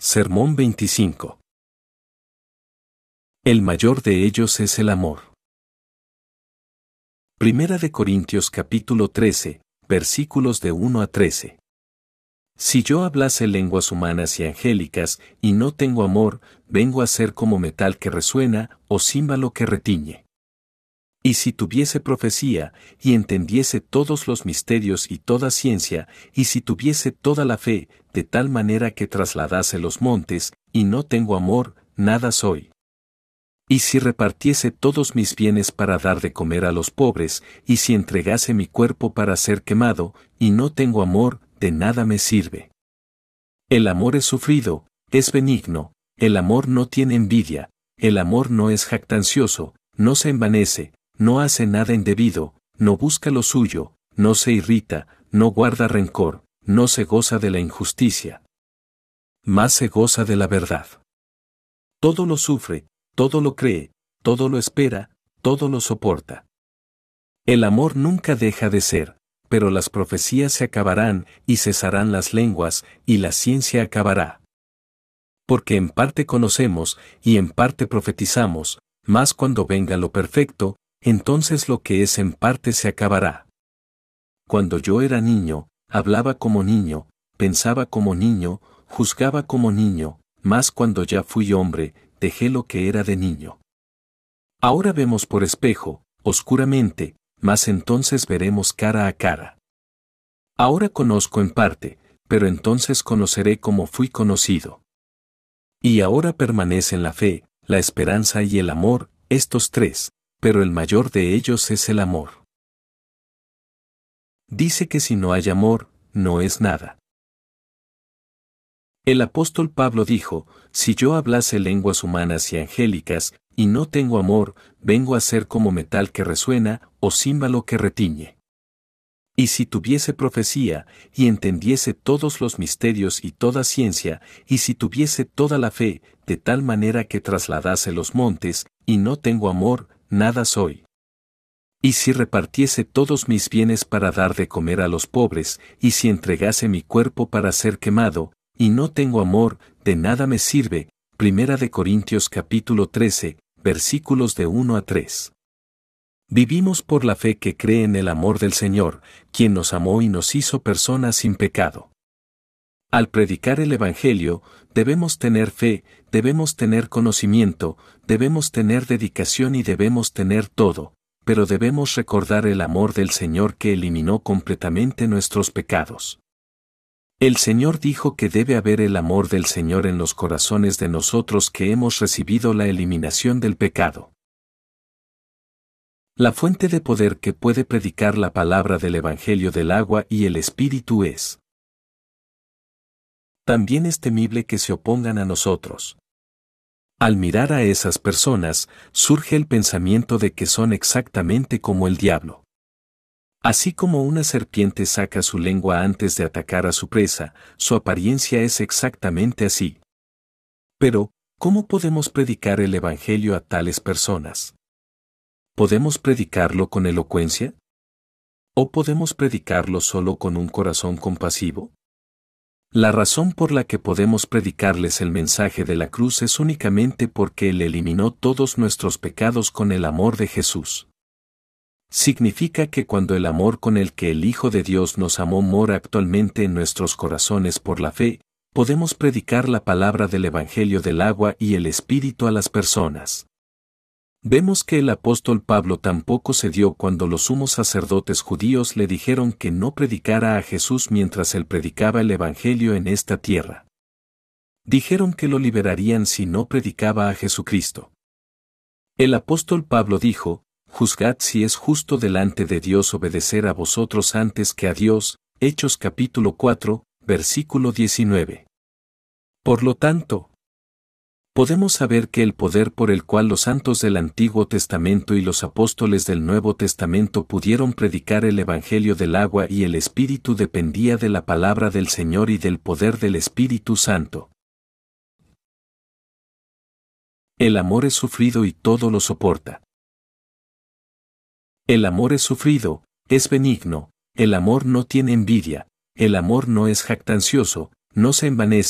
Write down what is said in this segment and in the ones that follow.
Sermón 25. El mayor de ellos es el amor. Primera de Corintios capítulo 13, versículos de 1 a 13. Si yo hablase lenguas humanas y angélicas, y no tengo amor, vengo a ser como metal que resuena, o címbalo que retiñe. Y si tuviese profecía, y entendiese todos los misterios y toda ciencia, y si tuviese toda la fe, de tal manera que trasladase los montes, y no tengo amor, nada soy. Y si repartiese todos mis bienes para dar de comer a los pobres, y si entregase mi cuerpo para ser quemado, y no tengo amor, de nada me sirve. El amor es sufrido, es benigno, el amor no tiene envidia, el amor no es jactancioso, no se envanece, no hace nada indebido, no busca lo suyo, no se irrita, no guarda rencor, no se goza de la injusticia, más se goza de la verdad. Todo lo sufre, todo lo cree, todo lo espera, todo lo soporta. El amor nunca deja de ser, pero las profecías se acabarán, y cesarán las lenguas, y la ciencia acabará. Porque en parte conocemos, y en parte profetizamos, mas cuando venga lo perfecto, entonces lo que es en parte se acabará. Cuando yo era niño, hablaba como niño, pensaba como niño, juzgaba como niño, mas cuando ya fui hombre, dejé lo que era de niño. Ahora vemos por espejo, oscuramente, mas entonces veremos cara a cara. Ahora conozco en parte, pero entonces conoceré como fui conocido. Y ahora permanecen la fe, la esperanza y el amor, estos tres, pero el mayor de ellos es el amor. Dice que si no hay amor, no es nada. El apóstol Pablo dijo, si yo hablase lenguas humanas y angélicas, y no tengo amor, vengo a ser como metal que resuena, o címbalo que retiñe. Y si tuviese profecía, y entendiese todos los misterios y toda ciencia, y si tuviese toda la fe, de tal manera que trasladase los montes, y no tengo amor, nada soy. Y si repartiese todos mis bienes para dar de comer a los pobres, y si entregase mi cuerpo para ser quemado, y no tengo amor, de nada me sirve. Primera de Corintios capítulo 13, versículos de 1 a 3. Vivimos por la fe que cree en el amor del Señor, quien nos amó y nos hizo personas sin pecado. Al predicar el Evangelio, debemos tener fe, debemos tener conocimiento, debemos tener dedicación y debemos tener todo, pero debemos recordar el amor del Señor que eliminó completamente nuestros pecados. El Señor dijo que debe haber el amor del Señor en los corazones de nosotros que hemos recibido la eliminación del pecado. La fuente de poder que puede predicar la palabra del Evangelio del agua y el Espíritu es. También es temible que se opongan a nosotros. Al mirar a esas personas, surge el pensamiento de que son exactamente como el diablo. Así como una serpiente saca su lengua antes de atacar a su presa, su apariencia es exactamente así. Pero, ¿cómo podemos predicar el Evangelio a tales personas? ¿Podemos predicarlo con elocuencia? ¿O podemos predicarlo solo con un corazón compasivo? La razón por la que podemos predicarles el mensaje de la cruz es únicamente porque Él eliminó todos nuestros pecados con el amor de Jesús. Significa que cuando el amor con el que el Hijo de Dios nos amó mora actualmente en nuestros corazones por la fe, podemos predicar la palabra del Evangelio del agua y el Espíritu a las personas. Vemos que el apóstol Pablo tampoco cedió cuando los sumos sacerdotes judíos le dijeron que no predicara a Jesús mientras él predicaba el Evangelio en esta tierra. Dijeron que lo liberarían si no predicaba a Jesucristo. El apóstol Pablo dijo, juzgad si es justo delante de Dios obedecer a vosotros antes que a Dios, Hechos capítulo 4, versículo 19. Por lo tanto, podemos saber que el poder por el cual los santos del Antiguo Testamento y los apóstoles del Nuevo Testamento pudieron predicar el Evangelio del agua y el Espíritu dependía de la palabra del Señor y del poder del Espíritu Santo. El amor es sufrido y todo lo soporta. El amor es sufrido, es benigno, el amor no tiene envidia, el amor no es jactancioso, no se envanece,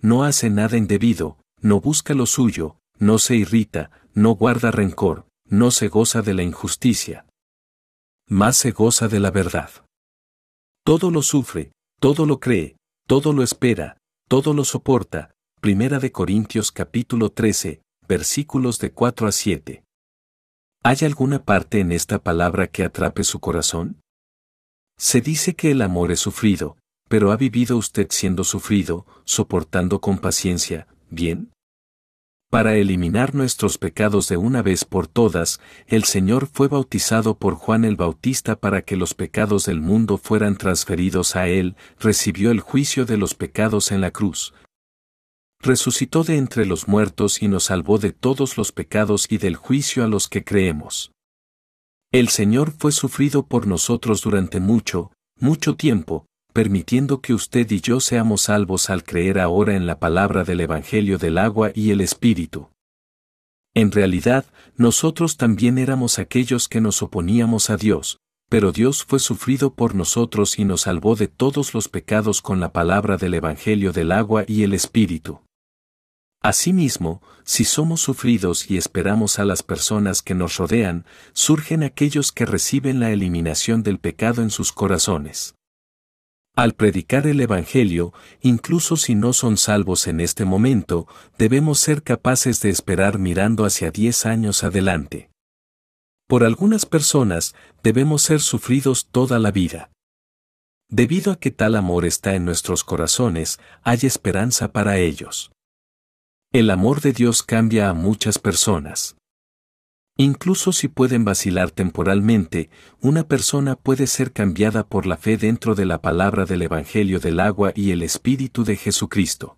no hace nada indebido, no busca lo suyo, no se irrita, no guarda rencor, no se goza de la injusticia, más se goza de la verdad. Todo lo sufre, todo lo cree, todo lo espera, todo lo soporta. 1 Corintios capítulo 13, versículos de 4 a 7. ¿Hay alguna parte en esta palabra que atrape su corazón? Se dice que el amor es sufrido, pero ¿ha vivido usted siendo sufrido, soportando con paciencia, bien? Para eliminar nuestros pecados de una vez por todas, el Señor fue bautizado por Juan el Bautista para que los pecados del mundo fueran transferidos a Él, recibió el juicio de los pecados en la cruz. Resucitó de entre los muertos y nos salvó de todos los pecados y del juicio a los que creemos. El Señor fue sufrido por nosotros durante mucho, mucho tiempo, permitiendo que usted y yo seamos salvos al creer ahora en la palabra del Evangelio del agua y el Espíritu. En realidad, nosotros también éramos aquellos que nos oponíamos a Dios, pero Dios fue sufrido por nosotros y nos salvó de todos los pecados con la palabra del Evangelio del agua y el Espíritu. Asimismo, si somos sufridos y esperamos a las personas que nos rodean, surgen aquellos que reciben la eliminación del pecado en sus corazones. Al predicar el Evangelio, incluso si no son salvos en este momento, debemos ser capaces de esperar mirando hacia 10 años adelante. Por algunas personas, debemos ser sufridos toda la vida. Debido a que tal amor está en nuestros corazones, hay esperanza para ellos. El amor de Dios cambia a muchas personas. Incluso si pueden vacilar temporalmente, una persona puede ser cambiada por la fe dentro de la palabra del Evangelio del agua y el Espíritu de Jesucristo.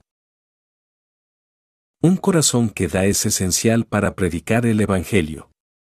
Un corazón que da es esencial para predicar el Evangelio.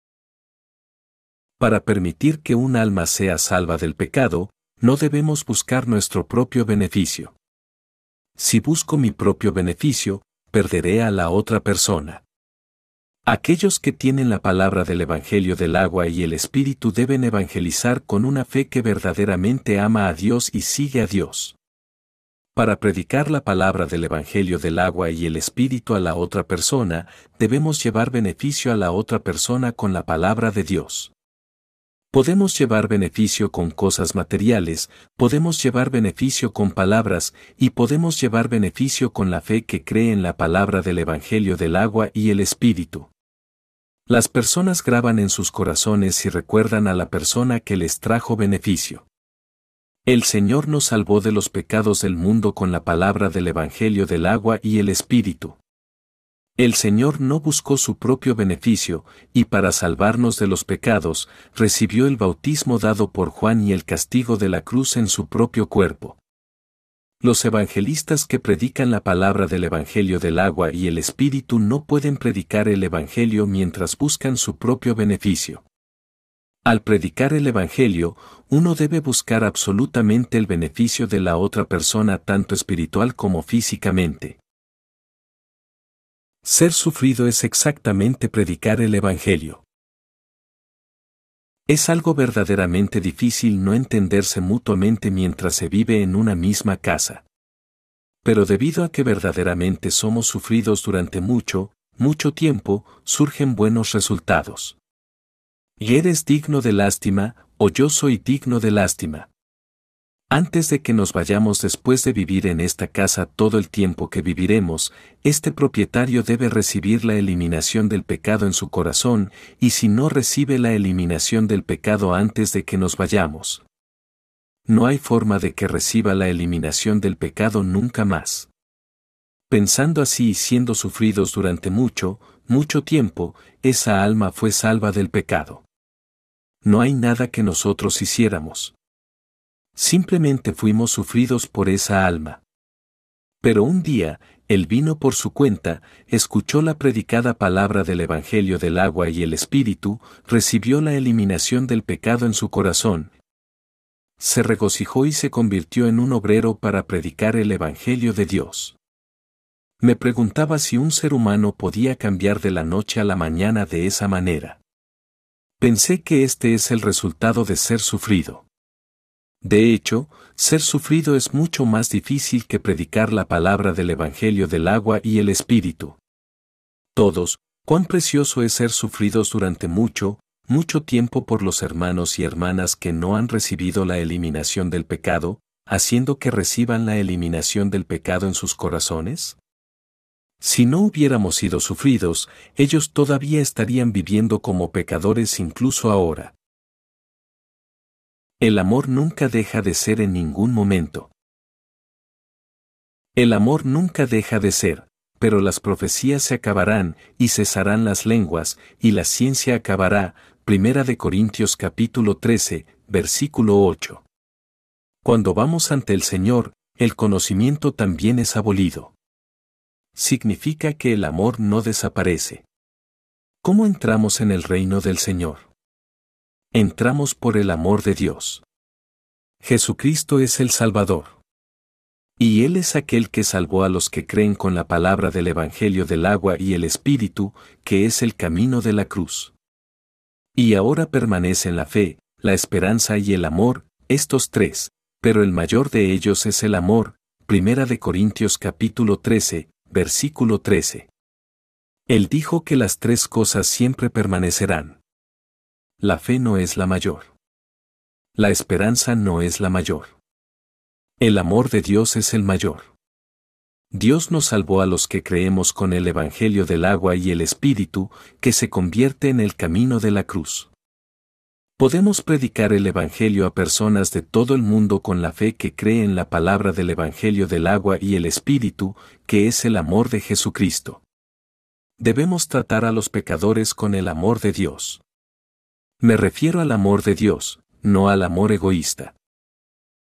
Para permitir que un alma sea salva del pecado, no debemos buscar nuestro propio beneficio. Si busco mi propio beneficio, perderé a la otra persona. Aquellos que tienen la palabra del Evangelio del agua y el Espíritu deben evangelizar con una fe que verdaderamente ama a Dios y sigue a Dios. Para predicar la palabra del Evangelio del agua y el Espíritu a la otra persona, debemos llevar beneficio a la otra persona con la palabra de Dios. Podemos llevar beneficio con cosas materiales, podemos llevar beneficio con palabras, y podemos llevar beneficio con la fe que cree en la palabra del Evangelio del agua y el Espíritu. Las personas graban en sus corazones y recuerdan a la persona que les trajo beneficio. El Señor nos salvó de los pecados del mundo con la palabra del Evangelio del agua y el Espíritu. El Señor no buscó su propio beneficio, y para salvarnos de los pecados, recibió el bautismo dado por Juan y el castigo de la cruz en su propio cuerpo. Los evangelistas que predican la palabra del Evangelio del agua y el Espíritu no pueden predicar el Evangelio mientras buscan su propio beneficio. Al predicar el Evangelio, uno debe buscar absolutamente el beneficio de la otra persona tanto espiritual como físicamente. Ser sufrido es exactamente predicar el Evangelio. Es algo verdaderamente difícil no entenderse mutuamente mientras se vive en una misma casa. Pero debido a que verdaderamente somos sufridos durante mucho, mucho tiempo, surgen buenos resultados. Y eres digno de lástima, o yo soy digno de lástima. Antes de que nos vayamos después de vivir en esta casa todo el tiempo que viviremos, este propietario debe recibir la eliminación del pecado en su corazón, y si no recibe la eliminación del pecado antes de que nos vayamos, no hay forma de que reciba la eliminación del pecado nunca más. Pensando así y siendo sufridos durante mucho, mucho tiempo, esa alma fue salva del pecado. No hay nada que nosotros hiciéramos. Simplemente fuimos sufridos por esa alma. Pero un día, él vino por su cuenta, escuchó la predicada palabra del Evangelio del agua y el Espíritu, recibió la eliminación del pecado en su corazón. Se regocijó y se convirtió en un obrero para predicar el Evangelio de Dios. Me preguntaba si un ser humano podía cambiar de la noche a la mañana de esa manera. Pensé que este es el resultado de ser sufrido. De hecho, ser sufrido es mucho más difícil que predicar la palabra del Evangelio del agua y el Espíritu. Todos, cuán precioso es ser sufridos durante mucho tiempo por los hermanos y hermanas que no han recibido la eliminación del pecado, haciendo que reciban la eliminación del pecado en sus corazones. Si no hubiéramos sido sufridos, ellos todavía estarían viviendo como pecadores incluso ahora. El amor nunca deja de ser en ningún momento. El amor nunca deja de ser, pero las profecías se acabarán, y cesarán las lenguas, y la ciencia acabará. 1 Corintios capítulo 13, versículo 8. Cuando vamos ante el Señor, el conocimiento también es abolido. Significa que el amor no desaparece. ¿Cómo entramos en el reino del Señor? Entramos por el amor de Dios. Jesucristo es el Salvador. Y Él es aquel que salvó a los que creen con la palabra del Evangelio del agua y el Espíritu, que es el camino de la cruz. Y ahora permanecen la fe, la esperanza y el amor, estos tres, pero el mayor de ellos es el amor. 1 Corintios capítulo 13, versículo 13. Él dijo que las tres cosas siempre permanecerán. La fe no es la mayor. La esperanza no es la mayor. El amor de Dios es el mayor. Dios nos salvó a los que creemos con el Evangelio del agua y el Espíritu, que se convierte en el camino de la cruz. Podemos predicar el Evangelio a personas de todo el mundo con la fe que cree en la palabra del Evangelio del agua y el Espíritu, que es el amor de Jesucristo. Debemos tratar a los pecadores con el amor de Dios. Me refiero al amor de Dios, no al amor egoísta.